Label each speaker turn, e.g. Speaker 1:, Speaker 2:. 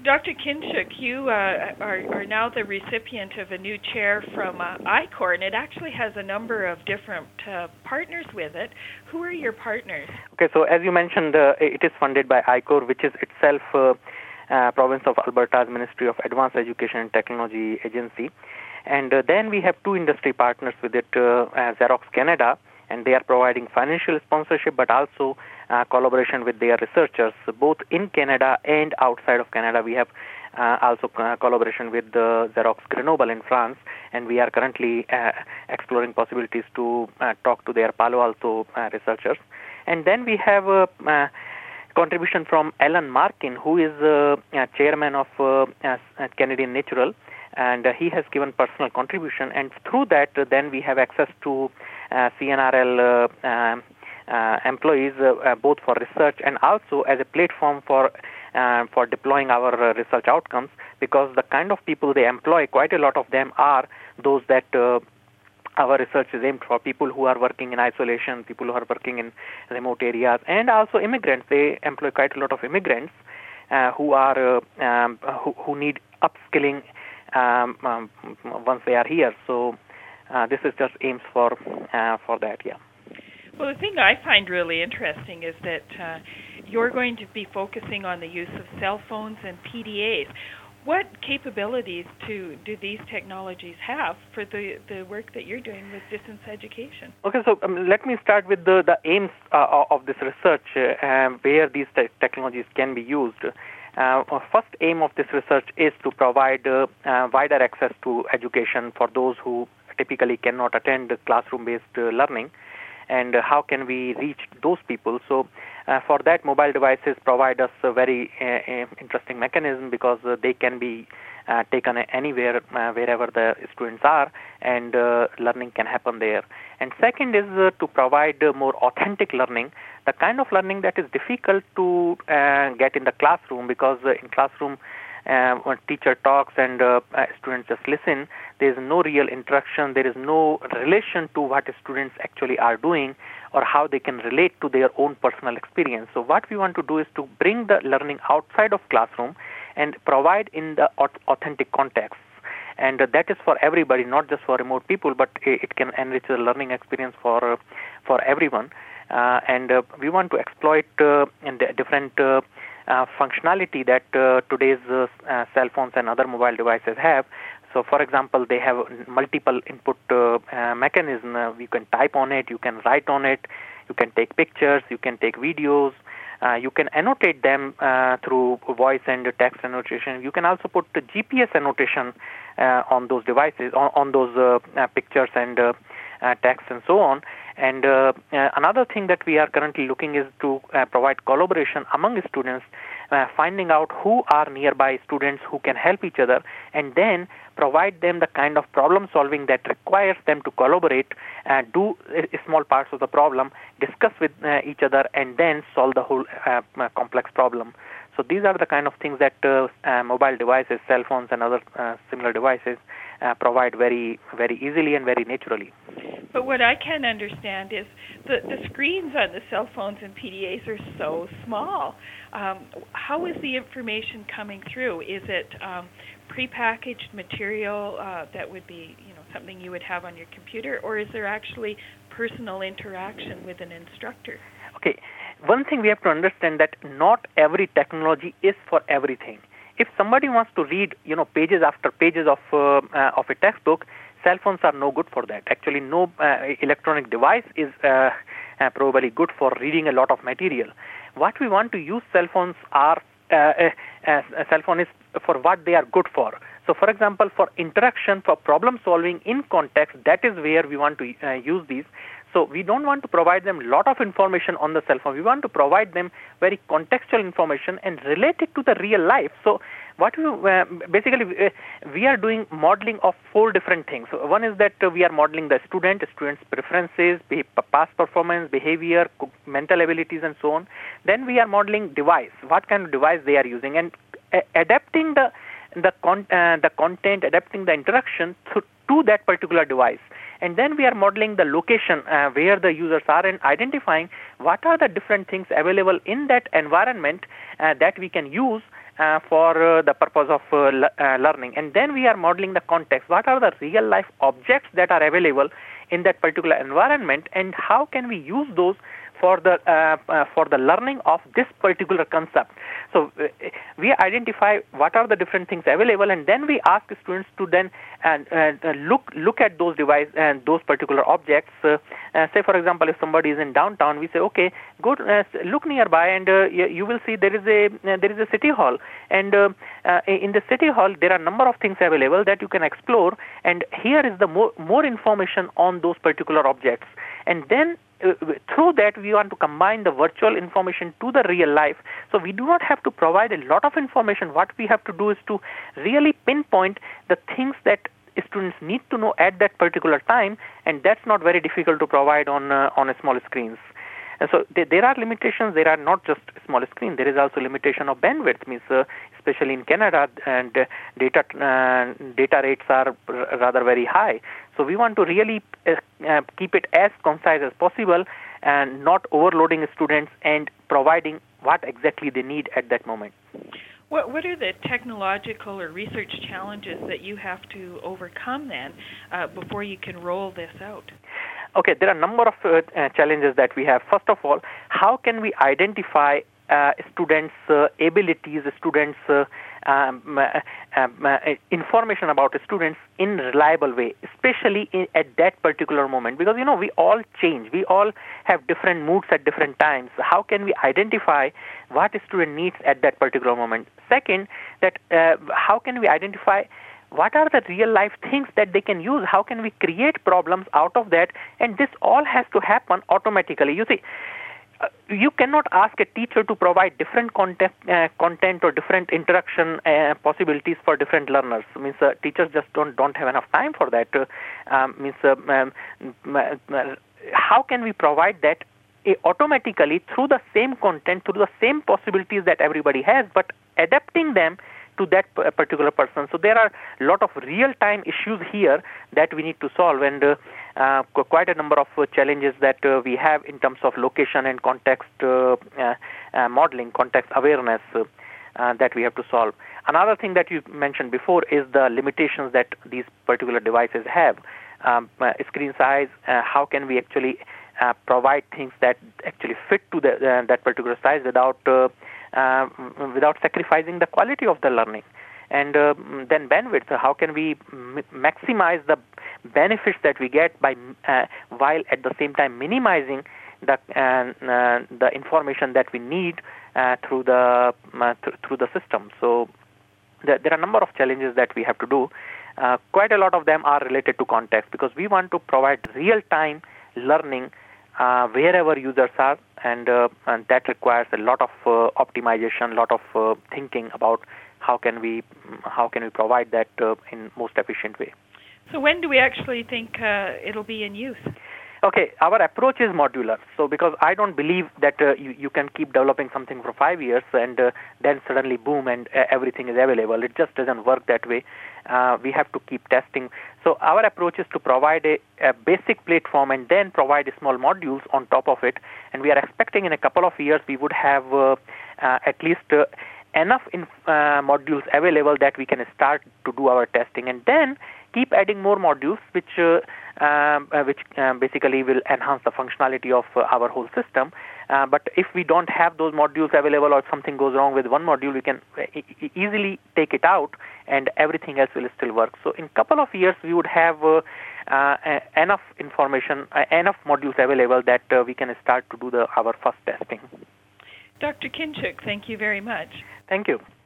Speaker 1: Dr. Kinshuk, you are now the recipient of a new chair from I-Corps, and it actually has a number of different partners with it. Who are your partners?
Speaker 2: Okay, so as you mentioned, it is funded by I-Corps, which is itself province of Alberta's Ministry of Advanced Education and Technology Agency. And then we have two industry partners with it, Xerox Canada, and they are providing financial sponsorship, but also collaboration with their researchers, both in Canada and outside of Canada. We have also collaboration with Xerox Grenoble in France, and we are currently exploring possibilities to talk to their Palo Alto researchers. And then we have a contribution from Alan Markin, who is chairman of Canadian Natural, and he has given personal contribution, and through that then we have access to CNRL employees, both for research and also as a platform for deploying our research outcomes, because the kind of people they employ, quite a lot of them are those that our research is aimed for, people who are working in isolation, people who are working in remote areas, and also immigrants. They employ quite a lot of immigrants who need upskilling once they are here. So this is just aims for that, yeah.
Speaker 1: Well, the thing I find really interesting is that you're going to be focusing on the use of cell phones and PDAs. What capabilities do these technologies have for the work that you're doing with distance education?
Speaker 2: Okay, so let me start with the aims of this research, where these technologies can be used. First aim of this research is to provide wider access to education for those who typically cannot attend classroom-based learning, and how can we reach those people. So for that, mobile devices provide us a very interesting mechanism, because they can be taken anywhere, wherever the students are, and learning can happen there. And second is to provide more authentic learning, the kind of learning that is difficult to get in the classroom, because in classroom when teacher talks and students just listen, there is no real interaction, there is no relation to what students actually are doing or how they can relate to their own personal experience. So what we want to do is to bring the learning outside of classroom and provide in the authentic context. And that is for everybody, not just for remote people, but it can enrich the learning experience for everyone. And we want to exploit different functionality that today's cell phones and other mobile devices have. So, for example, they have multiple input mechanism. You can type on it, you can write on it, you can take pictures, you can take videos, you can annotate them through voice and text annotation. You can also put the GPS annotation on those devices, on those pictures and text and so on. And another thing that we are currently looking is to provide collaboration among students, finding out who are nearby students who can help each other, and then provide them the kind of problem solving that requires them to collaborate, do small parts of the problem, discuss with each other, and then solve the whole complex problem. So these are the kind of things that mobile devices, cell phones and other similar devices provide very, very easily and very naturally.
Speaker 1: But what I can understand is the screens on the cell phones and PDAs are so small. How is the information coming through? Is it prepackaged material that would be, something you would have on your computer, or is there actually personal interaction with an instructor?
Speaker 2: Okay, one thing we have to understand that not every technology is for everything. If somebody wants to read, pages after pages of a textbook, cell phones are no good for that. Actually, no electronic device is probably good for reading a lot of material. What we want to use cell phones are, cell phone is for what they are good for. So, for example, for interaction, for problem solving in context, that is where we want to use these. So we don't want to provide them a lot of information on the cell phone. We want to provide them very contextual information and relate it to the real life. So what we basically we are doing modeling of 4 different things. So one is that we are modeling the student's preferences, past performance, behavior, mental abilities, and so on. Then we are modeling device, what kind of device they are using, and adapting the content, adapting the interaction to that particular device. And then we are modeling the location where the users are and identifying what are the different things available in that environment that we can use for the purpose of learning. And then we are modeling the context. What are the real-life objects that are available in that particular environment, and how can we use those for the learning of this particular concept? So we identify what are the different things available, and then we ask students to then look at those devices and those particular objects. Say, for example, if somebody is in downtown, we say, okay, go look nearby, and you will see there is a city hall, and in the city hall there are a number of things available that you can explore, and here is the more information on those particular objects. And then through that, we want to combine the virtual information to the real life. So we do not have to provide a lot of information. What we have to do is to really pinpoint the things that students need to know at that particular time, and that's not very difficult to provide on a small screens. And so there are limitations. There are not just small screen. There is also limitation of bandwidth. Means especially in Canada, and data rates are rather very high. So we want to really keep it as concise as possible, and not overloading students and providing what exactly they need at that moment.
Speaker 1: What are the technological or research challenges that you have to overcome then before you can roll this out?
Speaker 2: Okay, there are a number of challenges that we have. First of all, how can we identify students' abilities, students' information about students in a reliable way, especially at that particular moment? Because, we all change. We all have different moods at different times. How can we identify what a student needs at that particular moment? Second, that how can we identify what are the real-life things that they can use? How can we create problems out of that? And this all has to happen automatically. You see, you cannot ask a teacher to provide different content or different interaction possibilities for different learners. Means teachers just don't have enough time for that. How can we provide that automatically through the same content, through the same possibilities that everybody has, but adapting them to that particular person? So there are a lot of real-time issues here that we need to solve, and quite a number of challenges that we have in terms of location and context modeling, context awareness that we have to solve. Another thing that you mentioned before is the limitations that these particular devices have. Screen size, how can we actually provide things that actually fit to that particular size without sacrificing the quality of the learning. And then bandwidth, how can we maximize the benefits that we get by while at the same time minimizing the information that we need through the system. So there are a number of challenges that we have to do. Quite a lot of them are related to context, because we want to provide real-time learning wherever users are, and that requires a lot of optimization, a lot of thinking about how can we provide that in most efficient way.
Speaker 1: So when do we actually think it'll be in use?
Speaker 2: Okay, our approach is modular. So because I don't believe that you can keep developing something for 5 years and then suddenly boom and everything is available. It just doesn't work that way. We have to keep testing. So our approach is to provide a basic platform and then provide small modules on top of it. And we are expecting in a couple of years we would have at least enough modules available that we can start to do our testing, and then keep adding more modules which basically will enhance the functionality of our whole system. But if we don't have those modules available, or something goes wrong with one module, we can easily take it out and everything else will still work. So in a couple of years we would have enough information, enough modules available that we can start to do our first testing.
Speaker 1: Dr. Kinchuk, thank you very much.
Speaker 2: Thank you.